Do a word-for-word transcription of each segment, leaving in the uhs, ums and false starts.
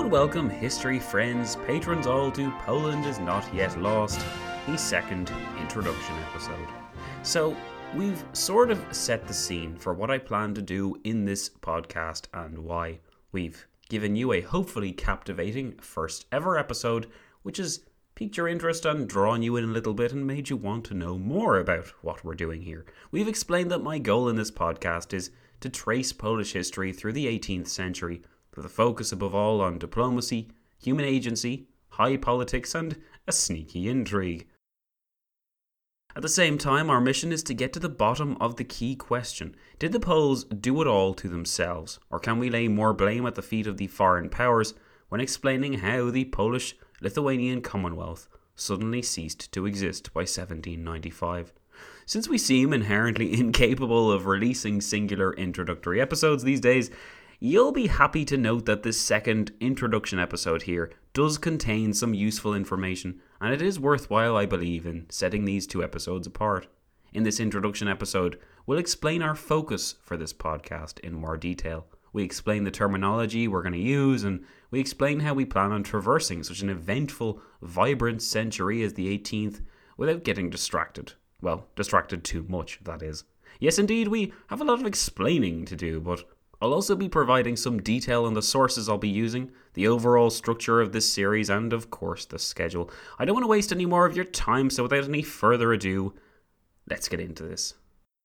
and welcome history friends, patrons all to Poland is Not Yet Lost, the second introduction episode. So, we've sort of set the scene for what I plan to do in this podcast and why. We've given you a hopefully captivating first ever episode, which has piqued your interest and drawn you in a little bit and made you want to know more about what we're doing here. We've explained that my goal in this podcast is to trace Polish history through the eighteenth century, with a focus above all on diplomacy, human agency, high politics, and a sneaky intrigue. At the same time, our mission is to get to the bottom of the key question. Did the Poles do it all to themselves, or can we lay more blame at the feet of the foreign powers when explaining how the Polish-Lithuanian Commonwealth suddenly ceased to exist by seventeen ninety-five? Since we seem inherently incapable of releasing singular introductory episodes these days, you'll be happy to note that this second introduction episode here does contain some useful information, and it is worthwhile, I believe, in setting these two episodes apart. In this introduction episode, we'll explain our focus for this podcast in more detail. We explain the terminology we're going to use, and we explain how we plan on traversing such an eventful, vibrant century as the eighteenth without getting distracted. Well, distracted too much, that is. Yes, indeed, we have a lot of explaining to do, but I'll also be providing some detail on the sources I'll be using, the overall structure of this series, and of course the schedule. I don't want to waste any more of your time, so without any further ado, let's get into this.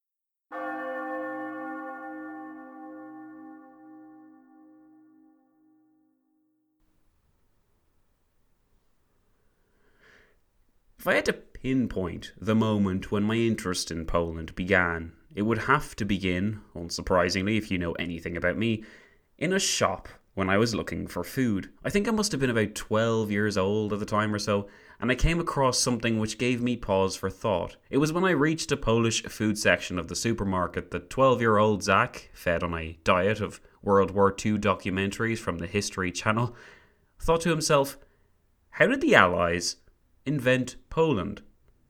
If I had to pinpoint the moment when my interest in Poland began, it would have to begin, unsurprisingly if you know anything about me, in a shop when I was looking for food. I think I must have been about twelve years old at the time or so, and I came across something which gave me pause for thought. It was when I reached a Polish food section of the supermarket that twelve-year-old Zach, fed on a diet of World War Two documentaries from the History Channel, thought to himself, how did the Allies invent Poland?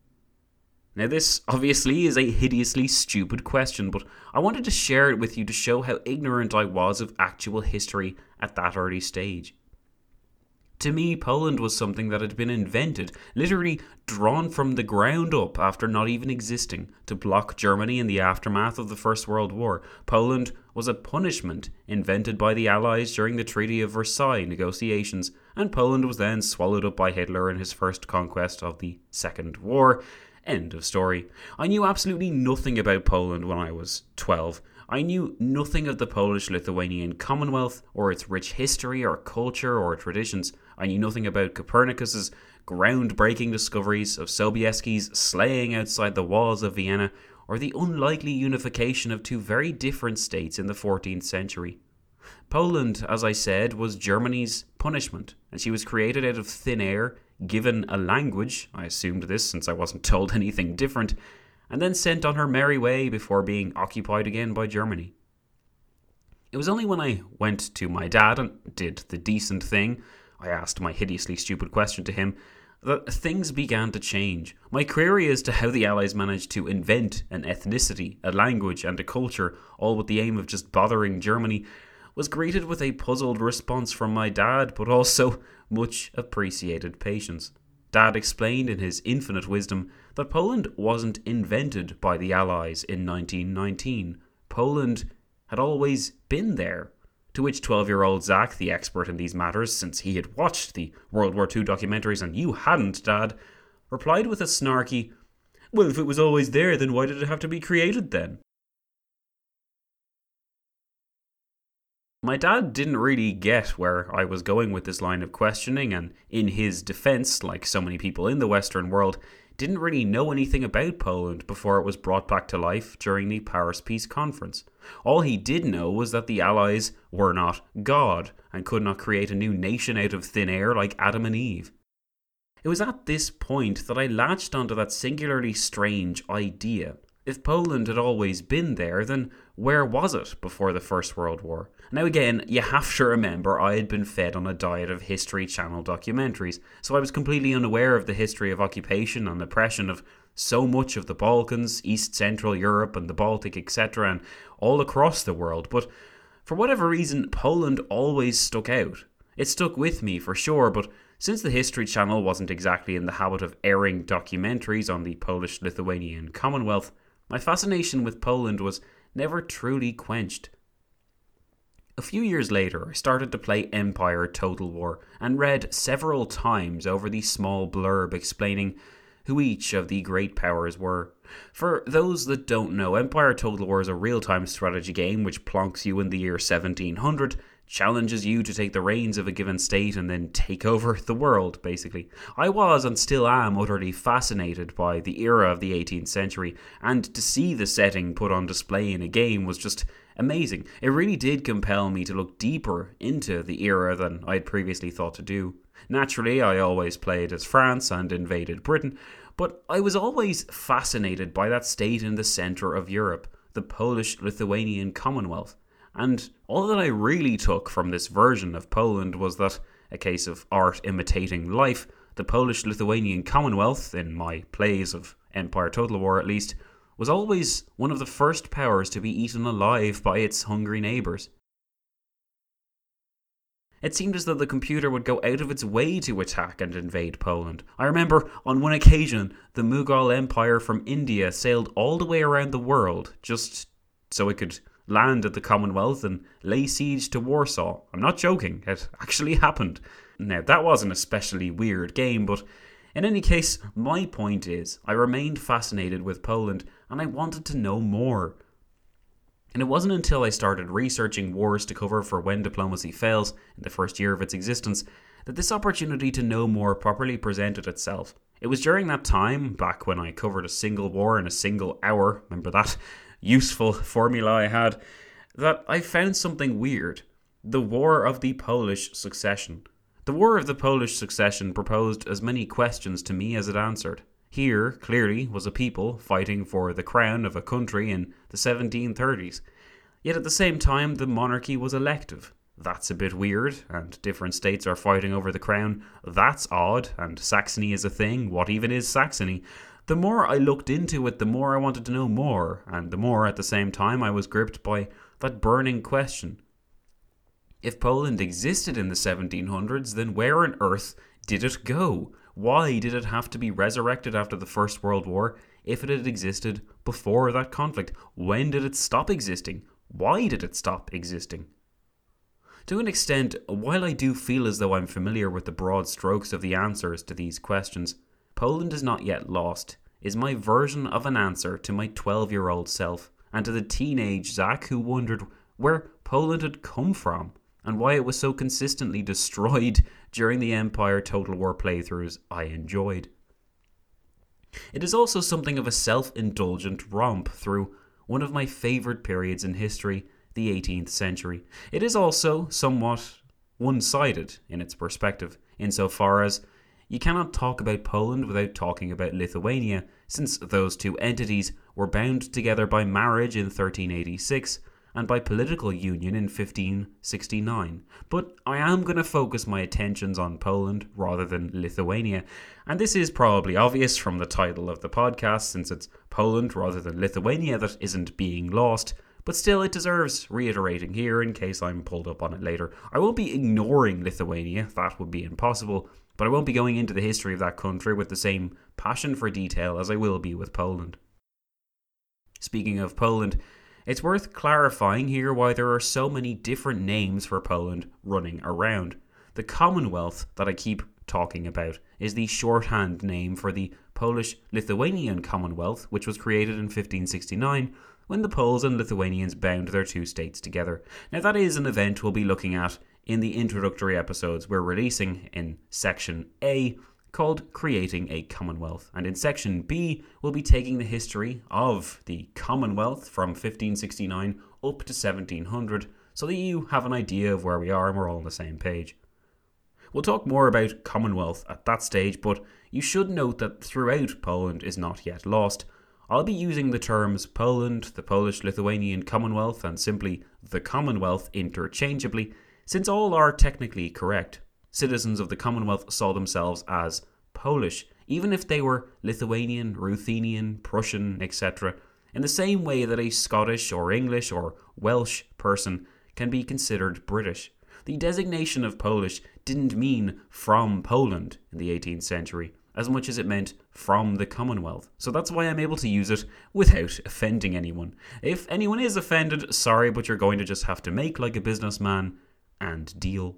Now, this obviously is a hideously stupid question, but I wanted to share it with you to show how ignorant I was of actual history at that early stage. To me, Poland was something that had been invented, literally drawn from the ground up after not even existing, to block Germany in the aftermath of the First World War. Poland was a punishment invented by the Allies during the Treaty of Versailles negotiations, and Poland was then swallowed up by Hitler in his first conquest of the Second War. End of story. I knew absolutely nothing about Poland when I was twelve. I knew nothing of the Polish-Lithuanian Commonwealth, or its rich history, or culture, or traditions. I knew nothing about Copernicus's groundbreaking discoveries, of Sobieski's slaying outside the walls of Vienna, or the unlikely unification of two very different states in the fourteenth century. Poland, as I said, was Germany's punishment, and she was created out of thin air, given a language, I assumed this since I wasn't told anything different, and then sent on her merry way before being occupied again by Germany. It was only when I went to my dad and did the decent thing, I asked my hideously stupid question to him, that things began to change. My query as to how the Allies managed to invent an ethnicity, a language, and a culture, all with the aim of just bothering Germany, was greeted with a puzzled response from my dad, but also much appreciated patience. Dad explained in his infinite wisdom that Poland wasn't invented by the Allies in nineteen nineteen. Poland had always been there. To which twelve-year-old Zach, the expert in these matters, since he had watched the World War Two documentaries and you hadn't, Dad, replied with a snarky, well, if it was always there, then why did it have to be created then? My dad didn't really get where I was going with this line of questioning, and in his defense, like so many people in the Western world, didn't really know anything about Poland before it was brought back to life during the Paris Peace Conference. All he did know was that the Allies were not God, and could not create a new nation out of thin air like Adam and Eve. It was at this point that I latched onto that singularly strange idea. If Poland had always been there, then where was it before the First World War? Now again, you have to remember I had been fed on a diet of History Channel documentaries, so I was completely unaware of the history of occupation and oppression of so much of the Balkans, East Central Europe and the Baltic, et cetera, and all across the world. But for whatever reason, Poland always stuck out. It stuck with me for sure, but since the History Channel wasn't exactly in the habit of airing documentaries on the Polish-Lithuanian Commonwealth, my fascination with Poland was never truly quenched. A few years later, I started to play Empire Total War and read several times over the small blurb explaining who each of the great powers were. For those that don't know, Empire Total War is a real-time strategy game which plonks you in the year seventeen hundred, challenges you to take the reins of a given state and then take over the world, basically. I was and still am utterly fascinated by the era of the eighteenth century, and to see the setting put on display in a game was just amazing. It really did compel me to look deeper into the era than I had previously thought to do. Naturally, I always played as France and invaded Britain, but I was always fascinated by that state in the centre of Europe, the Polish-Lithuanian Commonwealth. And all that I really took from this version of Poland was that, a case of art imitating life, the Polish-Lithuanian Commonwealth, in my plays of Empire Total War at least, was always one of the first powers to be eaten alive by its hungry neighbours. It seemed as though the computer would go out of its way to attack and invade Poland. I remember on one occasion, the Mughal Empire from India sailed all the way around the world just so it could land at the Commonwealth and lay siege to Warsaw. I'm not joking, it actually happened. Now, that wasn't a especially weird game, but in any case, my point is, I remained fascinated with Poland and I wanted to know more. And it wasn't until I started researching wars to cover for When Diplomacy Fails in the first year of its existence that this opportunity to know more properly presented itself. It was during that time, back when I covered a single war in a single hour, remember that useful formula I had, that I found something weird. The War of the Polish Succession. The War of the Polish Succession proposed as many questions to me as it answered. Here, clearly, was a people fighting for the crown of a country in the seventeen thirties. Yet at the same time, the monarchy was elective. That's a bit weird, and different states are fighting over the crown. That's odd, and Saxony is a thing. What even is Saxony? The more I looked into it, the more I wanted to know more, and the more, at the same time, I was gripped by that burning question. If Poland existed in the seventeen hundreds, then where on earth did it go? Why did it have to be resurrected after the First World War if it had existed before that conflict? When did it stop existing? Why did it stop existing? To an extent, while I do feel as though I'm familiar with the broad strokes of the answers to these questions, Poland is not yet lost is my version of an answer to my twelve-year-old self and to the teenage Zach who wondered where Poland had come from and why it was so consistently destroyed during the Empire Total War playthroughs I enjoyed. It is also something of a self-indulgent romp through one of my favourite periods in history, the eighteenth century. It is also somewhat one-sided in its perspective, insofar as you cannot talk about Poland without talking about Lithuania, since those two entities were bound together by marriage in thirteen eighty-six and by political union in fifteen sixty-nine. But I am going to focus my attentions on Poland rather than Lithuania, and this is probably obvious from the title of the podcast, since it's Poland rather than Lithuania that isn't being lost, but still it deserves reiterating here in case I'm pulled up on it later. I won't be ignoring Lithuania, that would be impossible, but I won't be going into the history of that country with the same passion for detail as I will be with Poland. Speaking of Poland, it's worth clarifying here why there are so many different names for Poland running around. The Commonwealth that I keep talking about is the shorthand name for the Polish-Lithuanian Commonwealth, which was created in fifteen sixty-nine when the Poles and Lithuanians bound their two states together. Now that is an event we'll be looking at in the introductory episodes we're releasing in Section A, called Creating a Commonwealth. And in Section B, we'll be taking the history of the Commonwealth from fifteen sixty-nine up to seventeen hundred, so that you have an idea of where we are and we're all on the same page. We'll talk more about Commonwealth at that stage, but you should note that throughout Poland is not yet lost. I'll be using the terms Poland, the Polish-Lithuanian Commonwealth, and simply the Commonwealth interchangeably, since all are technically correct. Citizens of the Commonwealth saw themselves as Polish, even if they were Lithuanian, Ruthenian, Prussian, et cetera, in the same way that a Scottish or English or Welsh person can be considered British. The designation of Polish didn't mean from Poland in the eighteenth century, as much as it meant from the Commonwealth. So that's why I'm able to use it without offending anyone. If anyone is offended, sorry, but you're going to just have to make like a businessman and deal.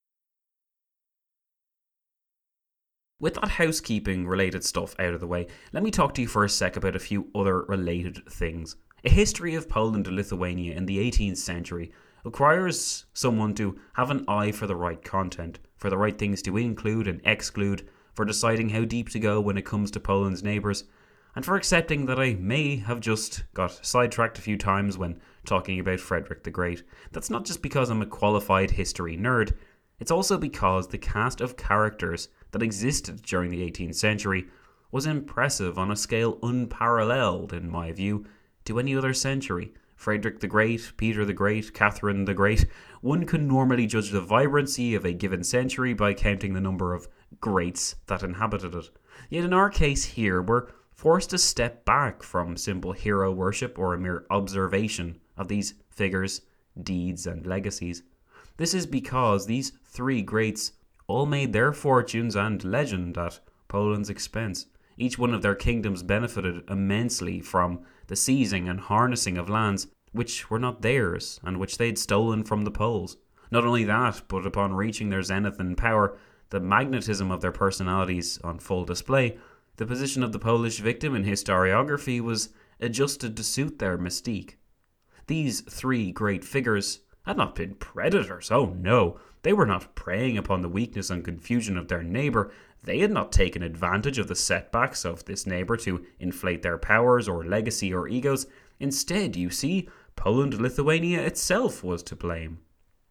With that housekeeping related stuff out of the way, let me talk to you for a sec about a few other related things. A history of Poland and Lithuania in the eighteenth century requires someone to have an eye for the right content, for the right things to include and exclude, for deciding how deep to go when it comes to Poland's neighbours, and for accepting that I may have just got sidetracked a few times when talking about Frederick the Great. That's not just because I'm a qualified history nerd, it's also because the cast of characters that existed during the eighteenth century was impressive on a scale unparalleled, in my view, to any other century. Frederick the Great, Peter the Great, Catherine the Great. One can normally judge the vibrancy of a given century by counting the number of greats that inhabited it. Yet in our case here, we're forced to step back from simple hero worship or a mere observation of these figures, deeds, and legacies. This is because these three greats all made their fortunes and legend at Poland's expense. Each one of their kingdoms benefited immensely from the seizing and harnessing of lands which were not theirs and which they'd stolen from the Poles. Not only that, but upon reaching their zenith in power, the magnetism of their personalities on full display, the position of the Polish victim in historiography was adjusted to suit their mystique. These three great figures had not been predators, oh no. They were not preying upon the weakness and confusion of their neighbour. They had not taken advantage of the setbacks of this neighbour to inflate their powers or legacy or egos. Instead, you see, Poland and Lithuania itself was to blame.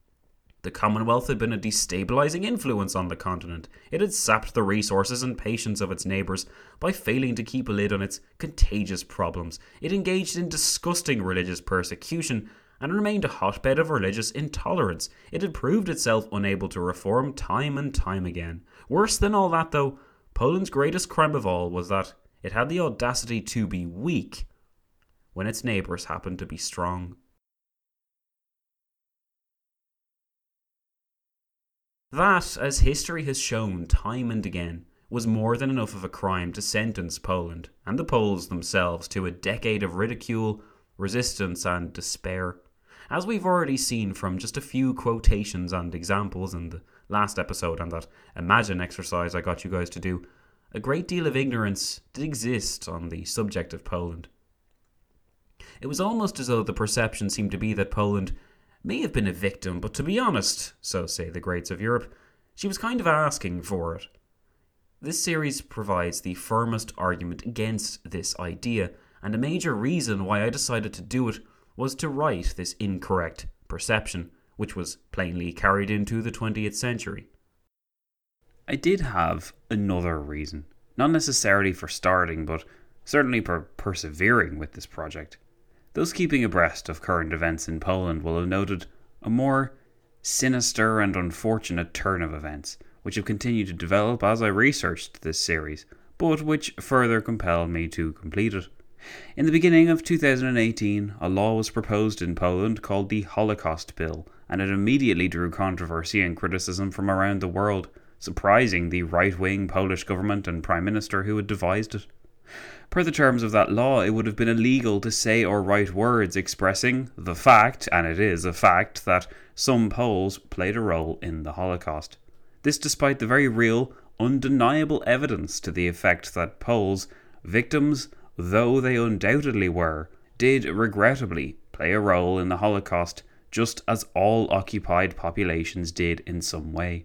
The Commonwealth had been a destabilising influence on the continent. It had sapped the resources and patience of its neighbours by failing to keep a lid on its contagious problems. It engaged in disgusting religious persecution and remained a hotbed of religious intolerance. It had proved itself unable to reform time and time again. Worse than all that, though, Poland's greatest crime of all was that it had the audacity to be weak when its neighbours happened to be strong. That, as history has shown time and again, was more than enough of a crime to sentence Poland, and the Poles themselves, to a decade of ridicule, resistance, and despair. As we've already seen from just a few quotations and examples in the last episode and that Imagine exercise I got you guys to do, a great deal of ignorance did exist on the subject of Poland. It was almost as though the perception seemed to be that Poland may have been a victim, but to be honest, so say the greats of Europe, she was kind of asking for it. This series provides the firmest argument against this idea, and a major reason why I decided to do it was to right this incorrect perception, which was plainly carried into the twentieth century. I did have another reason, not necessarily for starting, but certainly for persevering with this project. Those keeping abreast of current events in Poland will have noted a more sinister and unfortunate turn of events, which have continued to develop as I researched this series, but which further compelled me to complete it. In the beginning of two thousand eighteen, a law was proposed in Poland called the Holocaust Bill, and it immediately drew controversy and criticism from around the world, surprising the right-wing Polish government and Prime Minister who had devised it. Per the terms of that law, it would have been illegal to say or write words expressing the fact, and it is a fact, that some Poles played a role in the Holocaust. This despite the very real, undeniable evidence to the effect that Poles, victims though they undoubtedly were, did regrettably play a role in the Holocaust, just as all occupied populations did in some way.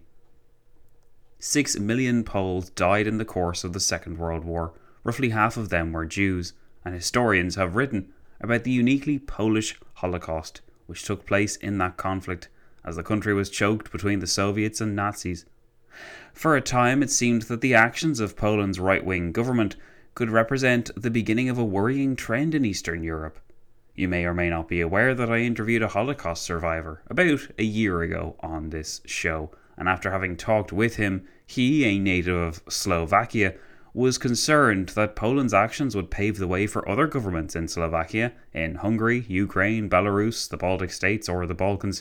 Six million Poles died in the course of the Second World War. Roughly half of them were Jews, and historians have written about the uniquely Polish Holocaust which took place in that conflict, as the country was choked between the Soviets and Nazis. For a time it seemed that the actions of Poland's right-wing government could represent the beginning of a worrying trend in Eastern Europe. You may or may not be aware that I interviewed a Holocaust survivor about a year ago on this show, and after having talked with him, he, a native of Slovakia, was concerned that Poland's actions would pave the way for other governments in Slovakia, in Hungary, Ukraine, Belarus, the Baltic States or the Balkans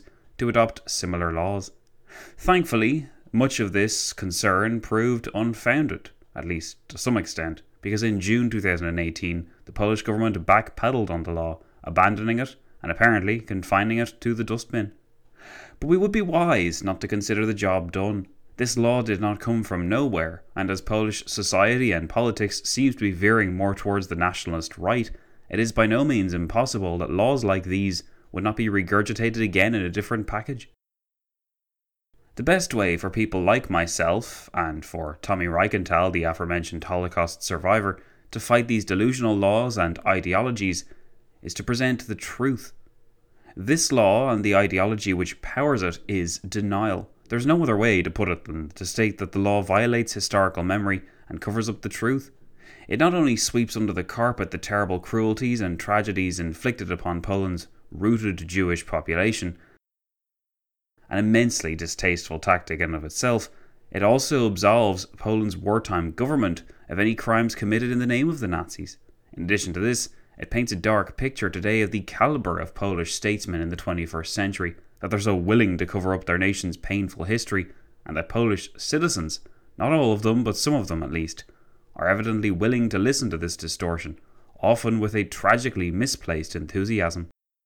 to adopt similar laws. Thankfully, much of this concern proved unfounded, at least to some extent, because in June twenty eighteen, the Polish government backpedaled on the law, abandoning it and apparently confining it to the dustbin. But we would be wise not to consider the job done. This law did not come from nowhere, and as Polish society and politics seems to be veering more towards the nationalist right, it is by no means impossible that laws like these would not be regurgitated again in a different package. The best way for people like myself, and for Tommy Reichenthal, the aforementioned Holocaust survivor, to fight these delusional laws and ideologies is to present the truth. This law and the ideology which powers it is denial. There's no other way to put it than to state that the law violates historical memory and covers up the truth. It not only sweeps under the carpet the terrible cruelties and tragedies inflicted upon Poland's rooted Jewish population, an immensely distasteful tactic in and of itself, it also absolves Poland's wartime government of any crimes committed in the name of the Nazis. In addition to this, it paints a dark picture today of the calibre of Polish statesmen in the twenty-first century, that they're so willing to cover up their nation's painful history, and that Polish citizens, not all of them but some of them at least, are evidently willing to listen to this distortion, often with a tragically misplaced enthusiasm.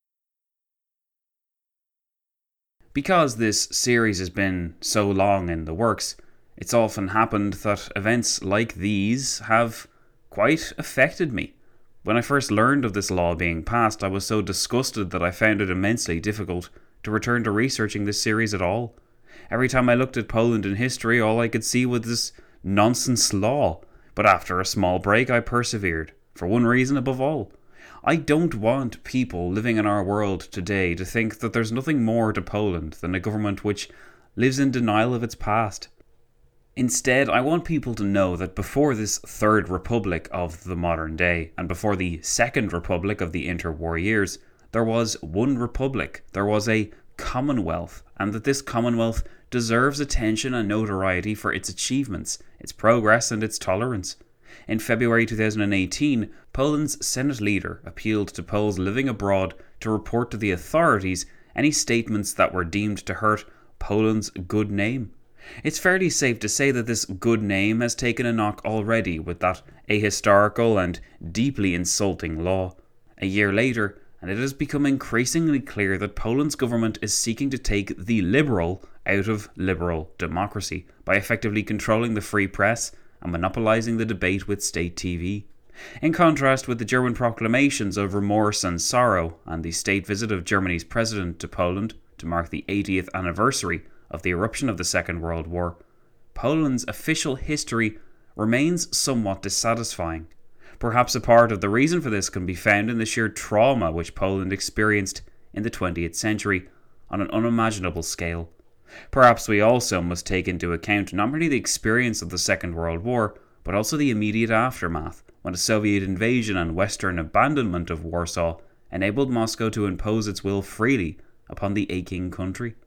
Because this series has been so long in the works, it's often happened that events like these have quite affected me. When I first learned of this law being passed, I was so disgusted that I found it immensely difficult to return to researching this series at all. Every time I looked at Poland in history, all I could see was this nonsense law. But after a small break, I persevered, for one reason above all. I don't want people living in our world today to think that there's nothing more to Poland than a government which lives in denial of its past. Instead, I want people to know that before this Third Republic of the modern day, and before the Second Republic of the interwar years, there was one republic, there was a Commonwealth, and that this Commonwealth deserves attention and notoriety for its achievements, its progress and its tolerance. In February twenty eighteen, Poland's Senate leader appealed to Poles living abroad to report to the authorities any statements that were deemed to hurt Poland's good name. It's fairly safe to say that this good name has taken a knock already with that ahistorical and deeply insulting law. A year later, and it has become increasingly clear that Poland's government is seeking to take the liberal out of liberal democracy by effectively controlling the free press and monopolising the debate with state T V. In contrast with the German proclamations of remorse and sorrow and the state visit of Germany's president to Poland to mark the eightieth anniversary of the eruption of the Second World War, Poland's official history remains somewhat dissatisfying. Perhaps a part of the reason for this can be found in the sheer trauma which Poland experienced in the twentieth century on an unimaginable scale. Perhaps we also must take into account not merely the experience of the Second World War, but also the immediate aftermath, when a Soviet invasion and Western abandonment of Warsaw enabled Moscow to impose its will freely upon the aching country.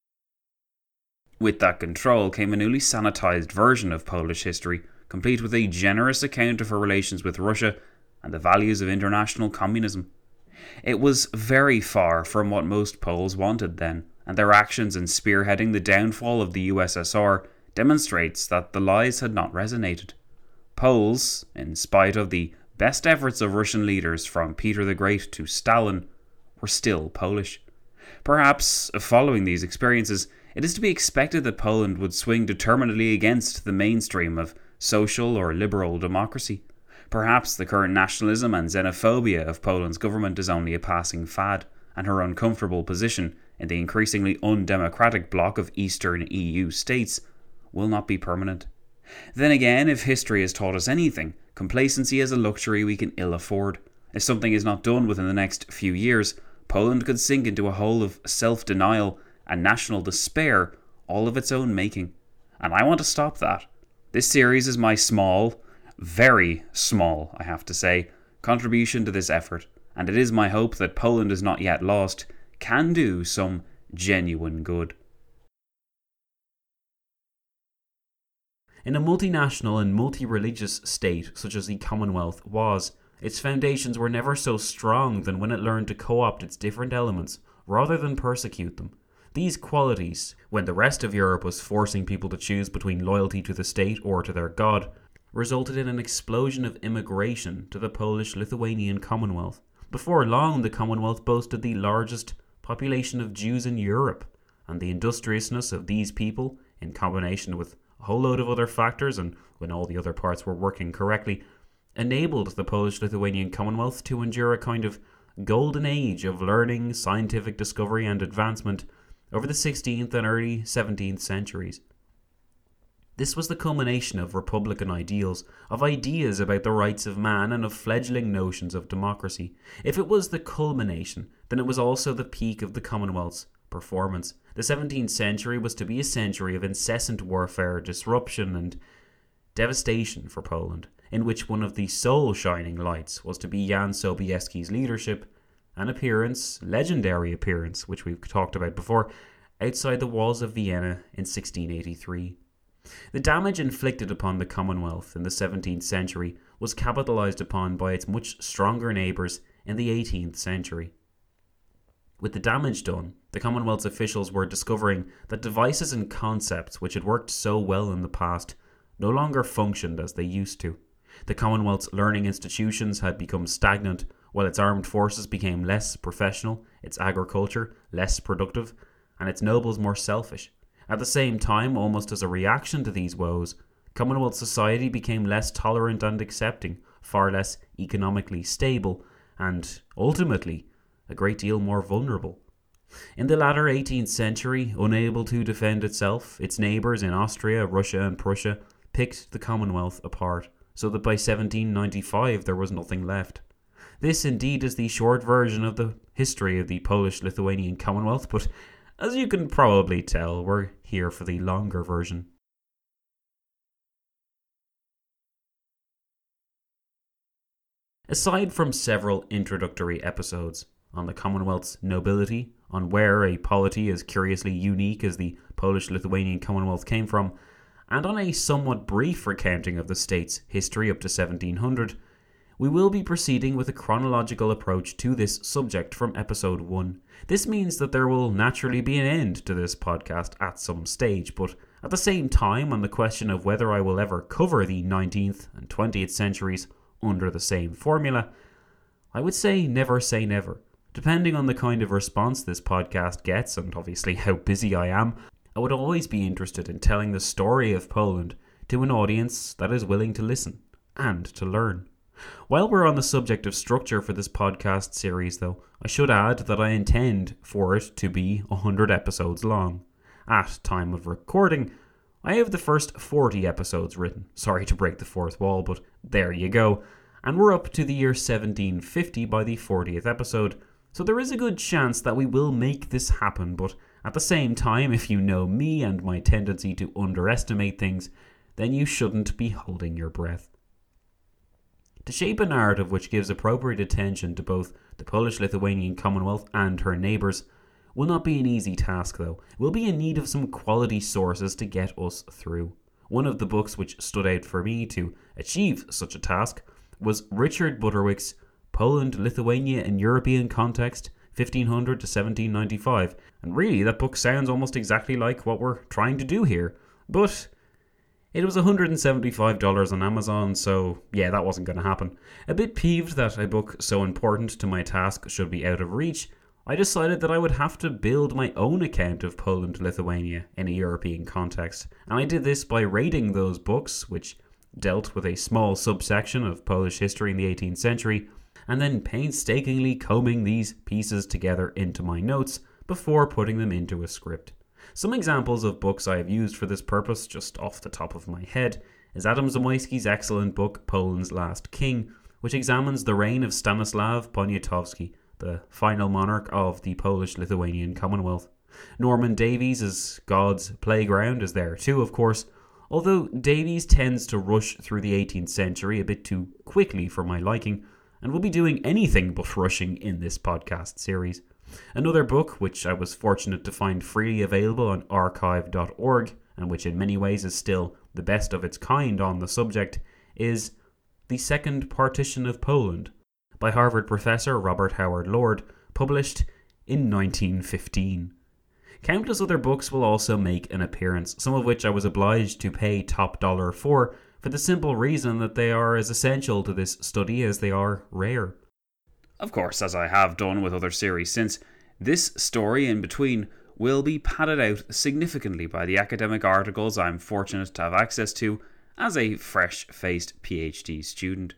With that control came a newly sanitized version of Polish history, complete with a generous account of her relations with Russia and the values of international communism. It was very far from what most Poles wanted then, and their actions in spearheading the downfall of the U S S R demonstrates that the lies had not resonated. Poles, in spite of the best efforts of Russian leaders from Peter the Great to Stalin, were still Polish. Perhaps, following these experiences, it is to be expected that Poland would swing determinedly against the mainstream of social or liberal democracy. Perhaps the current nationalism and xenophobia of Poland's government is only a passing fad, and her uncomfortable position in the increasingly undemocratic bloc of Eastern E U states will not be permanent. Then again, if history has taught us anything, complacency is a luxury we can ill afford. If something is not done within the next few years, Poland could sink into a hole of self-denial and national despair, all of its own making. And I want to stop that. This series is my small, very small, I have to say, contribution to this effort, and it is my hope that Poland is not yet lost can do some genuine good. In a multinational and multi-religious state such as the Commonwealth was, its foundations were never so strong than when it learned to co-opt its different elements rather than persecute them. These qualities, when the rest of Europe was forcing people to choose between loyalty to the state or to their god, resulted in an explosion of immigration to the Polish-Lithuanian Commonwealth. Before long, the Commonwealth boasted the largest population of Jews in Europe, and the industriousness of these people, in combination with a whole load of other factors, and when all the other parts were working correctly, enabled the Polish-Lithuanian Commonwealth to endure a kind of golden age of learning, scientific discovery and advancement over the sixteenth and early seventeenth centuries. This was the culmination of republican ideals, of ideas about the rights of man, and of fledgling notions of democracy. If it was the culmination, then it was also the peak of the Commonwealth's performance. The seventeenth century was to be a century of incessant warfare, disruption, and devastation for Poland, in which one of the sole shining lights was to be Jan Sobieski's leadership, an appearance, legendary appearance, which we've talked about before, outside the walls of Vienna in sixteen eighty-three. The damage inflicted upon the Commonwealth in the seventeenth century was capitalized upon by its much stronger neighbours in the eighteenth century. With the damage done, the Commonwealth's officials were discovering that devices and concepts which had worked so well in the past no longer functioned as they used to. The Commonwealth's learning institutions had become stagnant, while its armed forces became less professional, its agriculture less productive, and its nobles more selfish. At the same time, almost as a reaction to these woes, Commonwealth society became less tolerant and accepting, far less economically stable, and, ultimately, a great deal more vulnerable. In the latter eighteenth century, unable to defend itself, its neighbours in Austria, Russia and Prussia picked the Commonwealth apart, so that by seventeen ninety-five there was nothing left. This indeed is the short version of the history of the Polish-Lithuanian Commonwealth, but as you can probably tell, we're here for the longer version. Aside from several introductory episodes on the Commonwealth's nobility, on where a polity as curiously unique as the Polish-Lithuanian Commonwealth came from, and on a somewhat brief recounting of the state's history up to seventeen hundred, we will be proceeding with a chronological approach to this subject from episode one. This means that there will naturally be an end to this podcast at some stage, but at the same time, on the question of whether I will ever cover the nineteenth and twentieth centuries under the same formula, I would say never say never. Depending on the kind of response this podcast gets, and obviously how busy I am, I would always be interested in telling the story of Poland to an audience that is willing to listen and to learn. While we're on the subject of structure for this podcast series, though, I should add that I intend for it to be one hundred episodes long. At time of recording, I have the first forty episodes written. Sorry to break the fourth wall, but there you go. And we're up to the year seventeen fifty by the fortieth episode, so there is a good chance that we will make this happen, but at the same time, if you know me and my tendency to underestimate things, then you shouldn't be holding your breath. To shape a narrative which gives appropriate attention to both the Polish-Lithuanian Commonwealth and her neighbours will not be an easy task, though. We'll be in need of some quality sources to get us through. One of the books which stood out for me to achieve such a task was Richard Butterwick's Poland, Lithuania in European Context, fifteen hundred to seventeen ninety-five. And really, that book sounds almost exactly like what we're trying to do here. But it was one hundred seventy-five dollars on Amazon, so yeah, that wasn't going to happen. A bit peeved that a book so important to my task should be out of reach, I decided that I would have to build my own account of Poland, Lithuania in a European context. And I did this by raiding those books, which dealt with a small subsection of Polish history in the eighteenth century, and then painstakingly combing these pieces together into my notes before putting them into a script. Some examples of books I have used for this purpose, just off the top of my head, is Adam Zamoyski's excellent book Poland's Last King, which examines the reign of Stanislaw Poniatowski, the final monarch of the Polish-Lithuanian Commonwealth. Norman Davies' God's Playground is there too, of course, although Davies tends to rush through the eighteenth century a bit too quickly for my liking, and will be doing anything but rushing in this podcast series. Another book, which I was fortunate to find freely available on archive dot org, and which in many ways is still the best of its kind on the subject, is The Second Partition of Poland, by Harvard professor Robert Howard Lord, published in nineteen fifteen. Countless other books will also make an appearance, some of which I was obliged to pay top dollar for, for the simple reason that they are as essential to this study as they are rare. Of course, as I have done with other series since, this story in between will be padded out significantly by the academic articles I'm fortunate to have access to as a fresh-faced PhD student.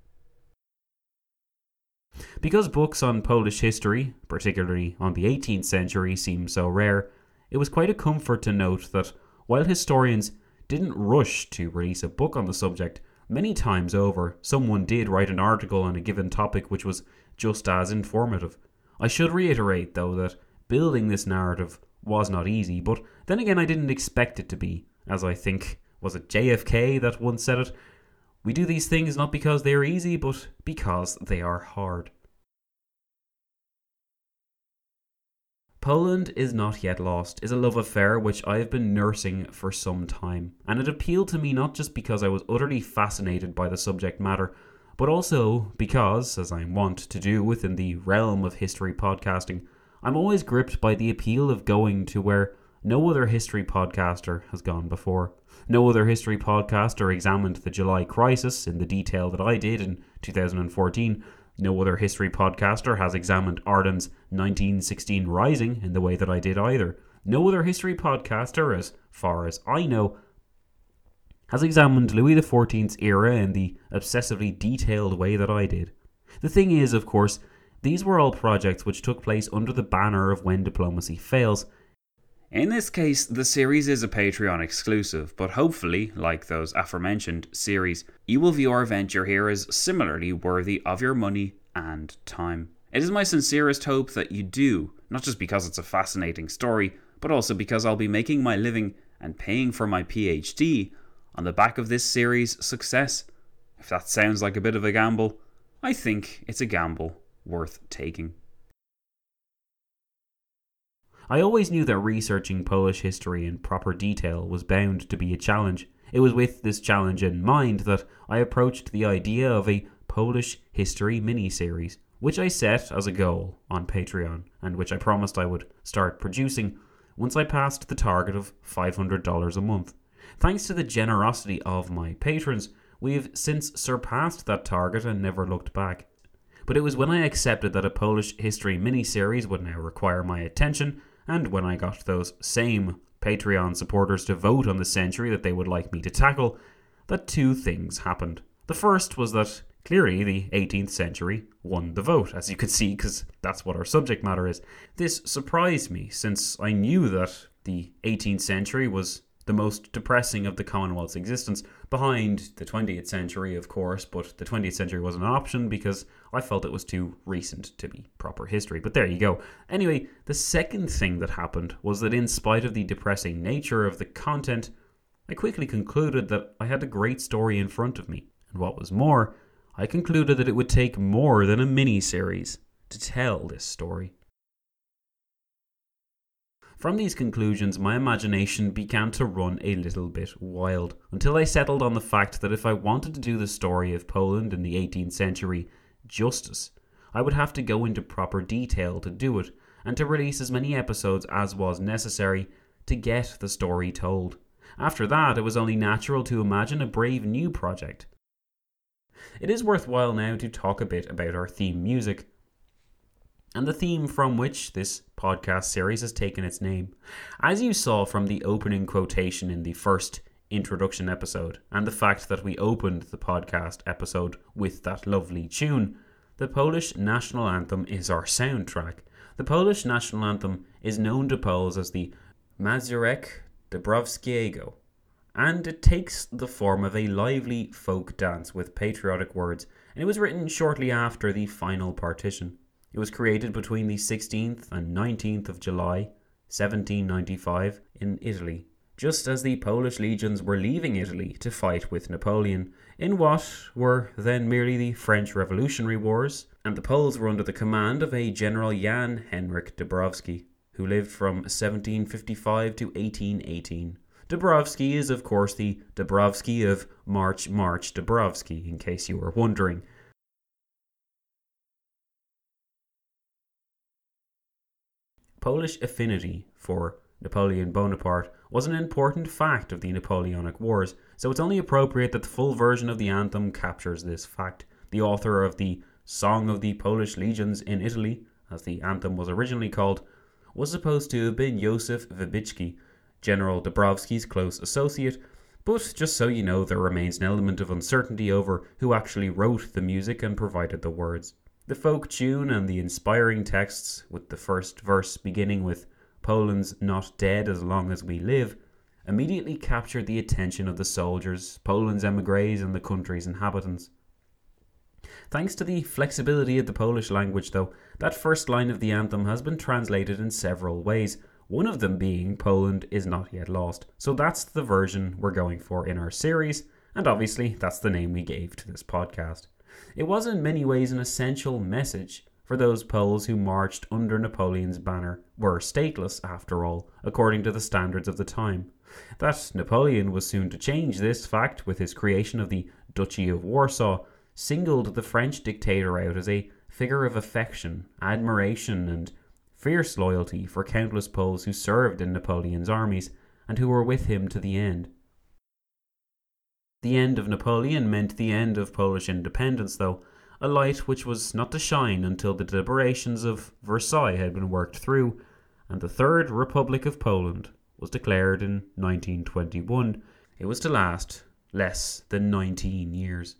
Because books on Polish history, particularly on the eighteenth century, seem so rare, it was quite a comfort to note that while historians didn't rush to release a book on the subject, many times over someone did write an article on a given topic which was just as informative. I should reiterate, though, that building this narrative was not easy, but then again I didn't expect it to be, as I think, was it J F K that once said it? We do these things not because they are easy, but because they are hard. Poland is Not Yet Lost is a love affair which I have been nursing for some time, and it appealed to me not just because I was utterly fascinated by the subject matter, but also because, as I am wont to do within the realm of history podcasting, I'm always gripped by the appeal of going to where no other history podcaster has gone before. No other history podcaster examined the July crisis in the detail that I did in two thousand fourteen. No other history podcaster has examined Ireland's nineteen sixteen Rising in the way that I did either. No other history podcaster, as far as I know, has examined Louis the fourteenth's era in the obsessively detailed way that I did. The thing is, of course, these were all projects which took place under the banner of When Diplomacy Fails. In this case, the series is a Patreon exclusive, but hopefully, like those aforementioned series, you will view our venture here as similarly worthy of your money and time. It is my sincerest hope that you do, not just because it's a fascinating story, but also because I'll be making my living and paying for my PhD on the back of this series' success. If that sounds like a bit of a gamble, I think it's a gamble worth taking. I always knew that researching Polish history in proper detail was bound to be a challenge. It was with this challenge in mind that I approached the idea of a Polish history mini-series, which I set as a goal on Patreon, and which I promised I would start producing once I passed the target of five hundred dollars a month. Thanks to the generosity of my patrons, we have since surpassed that target and never looked back. But it was when I accepted that a Polish history mini-series would now require my attention, and when I got those same Patreon supporters to vote on the century that they would like me to tackle, that two things happened. The first was that clearly the eighteenth century won the vote, as you can see, because that's what our subject matter is. This surprised me, since I knew that the eighteenth century was the most depressing of the Commonwealth's existence, behind the twentieth century, of course, but the twentieth century wasn't an option because I felt it was too recent to be proper history. But there you go. Anyway, the second thing that happened was that in spite of the depressing nature of the content, I quickly concluded that I had a great story in front of me. And what was more, I concluded that it would take more than a mini-series to tell this story. From these conclusions, my imagination began to run a little bit wild, until I settled on the fact that if I wanted to do the story of Poland in the eighteenth century justice, I would have to go into proper detail to do it, and to release as many episodes as was necessary to get the story told. After that, it was only natural to imagine a brave new project. It is worthwhile now to talk a bit about our theme music, and the theme from which this podcast series has taken its name. As you saw from the opening quotation in the first introduction episode, and the fact that we opened the podcast episode with that lovely tune, the Polish national anthem is our soundtrack. The Polish national anthem is known to Poles as the Mazurek Dąbrowskiego, and it takes the form of a lively folk dance with patriotic words, and it was written shortly after the final partition. It was created between the sixteenth and nineteenth of July, seventeen ninety-five, in Italy, just as the Polish legions were leaving Italy to fight with Napoleon in what were then merely the French Revolutionary Wars, and the Poles were under the command of a General Jan Henryk Dąbrowski, who lived from seventeen fifty-five to eighteen eighteen. Dąbrowski is, of course, the Dąbrowski of March, March, Dąbrowski, in case you were wondering. Polish affinity for Napoleon Bonaparte was an important fact of the Napoleonic Wars, so it's only appropriate that the full version of the anthem captures this fact. The author of the Song of the Polish Legions in Italy, as the anthem was originally called, was supposed to have been Józef Wybicki, General Dąbrowski's close associate, but just so you know, there remains an element of uncertainty over who actually wrote the music and provided the words. The folk tune and the inspiring texts, with the first verse beginning with "Poland's not dead as long as we live," immediately captured the attention of the soldiers, Poland's emigres, and the country's inhabitants. Thanks to the flexibility of the Polish language, though, that first line of the anthem has been translated in several ways, one of them being "Poland is not yet lost." So that's the version we're going for in our series, and obviously that's the name we gave to this podcast. It was in many ways an essential message, for those Poles who marched under Napoleon's banner were stateless, after all, according to the standards of the time. That Napoleon was soon to change this fact with his creation of the Duchy of Warsaw singled the French dictator out as a figure of affection, admiration, and fierce loyalty for countless Poles who served in Napoleon's armies and who were with him to the end. The end of Napoleon meant the end of Polish independence, though, a light which was not to shine until the deliberations of Versailles had been worked through, and the Third Republic of Poland was declared in nineteen twenty-one. It was to last less than nineteen years.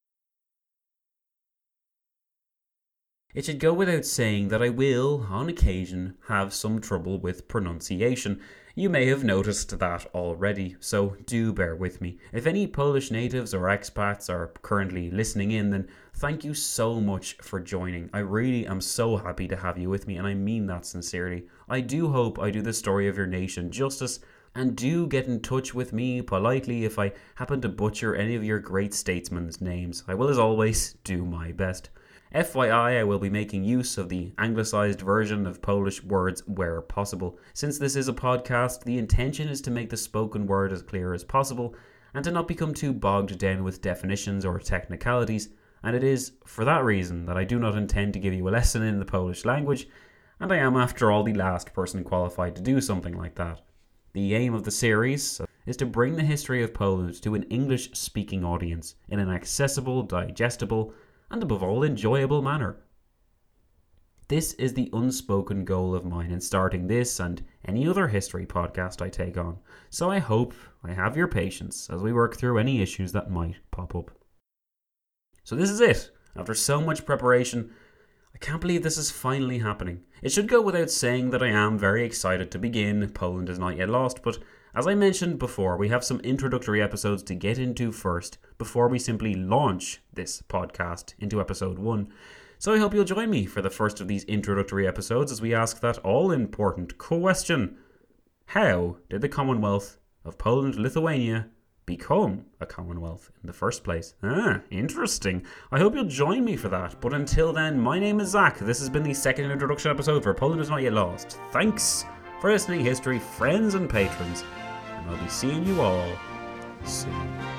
It should go without saying that I will, on occasion, have some trouble with pronunciation. You may have noticed that already, so do bear with me. If any Polish natives or expats are currently listening in, then thank you so much for joining. I really am so happy to have you with me, and I mean that sincerely. I do hope I do the story of your nation justice, and do get in touch with me politely if I happen to butcher any of your great statesmen's names. I will, as always, do my best. F Y I, I will be making use of the anglicised version of Polish words where possible. Since this is a podcast, the intention is to make the spoken word as clear as possible and to not become too bogged down with definitions or technicalities, and it is for that reason that I do not intend to give you a lesson in the Polish language, and I am, after all, the last person qualified to do something like that. The aim of the series is to bring the history of Poland to an English-speaking audience in an accessible, digestible, and above all, enjoyable manner. This is the unspoken goal of mine in starting this and any other history podcast I take on, so I hope I have your patience as we work through any issues that might pop up. So this is it. After so much preparation, I can't believe this is finally happening. It should go without saying that I am very excited to begin Poland is Not Yet Lost, but as I mentioned before, we have some introductory episodes to get into first before we simply launch this podcast into episode one. So I hope you'll join me for the first of these introductory episodes as we ask that all-important question: how did the Commonwealth of Poland-Lithuania become a Commonwealth in the first place? Ah, interesting. I hope you'll join me for that. But until then, my name is Zach. This has been the second introduction episode for Poland is Not Yet Lost. Thanks for listening, history friends and patrons, and I'll be seeing you all soon.